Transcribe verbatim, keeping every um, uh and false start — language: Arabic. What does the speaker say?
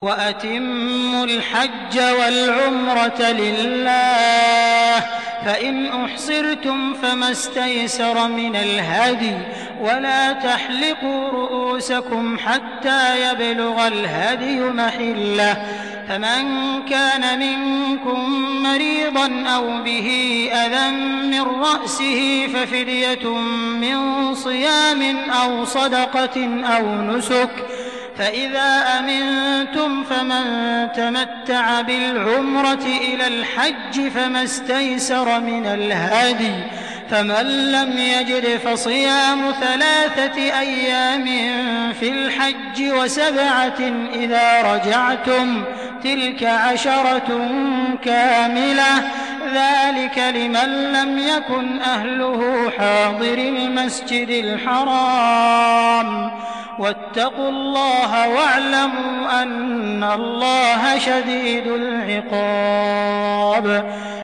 وَأَتِمُّوا الْحَجَّ وَالْعُمْرَةَ لِلَّهِ ۚ فَإِنْ أُحْصِرْتُمْ فَمَا اسْتَيْسَرَ مِنَ الْهَدْيِ ۖ وَلَا تَحْلِقُوا رُءُوسَكُمْ حَتَّىٰ يَبْلُغَ الْهَدْيُ مَحِلَّهُ ۚ فَمَن كَانَ مِنكُم مَّرِيضًا أَوْ بِهِ أَذًى مِّن رَّأْسِهِ فَفِدْيَةٌ مِّن صِيَامٍ أَوْ صَدَقَةٍ أَوْ نُسُكٍ ۚ فَإِذَا أَمِنتُمْ فَمَن تَمَتَّعَ بِالْعُمْرَةِ إِلَى الْحَجِّ فَمَا اسْتَيْسَرَ مِنَ الْهَدْيِ ۖ فَمَن لَّمْ يَجِدْ فَصِيَامُ ثَلَاثَةِ أَيَّامٍ فِي الْحَجِّ وَسَبْعَةٍ إِذَا رَجَعْتُمْ ۗ تِلْكَ عَشَرَةٌ كَامِلَةٌ ۗ ذَٰلِكَ لِمَن لَّمْ يَكُنْ أَهْلُهُ حَاضِرِي الْمَسْجِدِ الْحَرَامِ ۚ وَاتَّقُوا اللَّهَ وَاعْلَمُوا أَنَّ اللَّهَ شَدِيدُ الْعِقَابِ.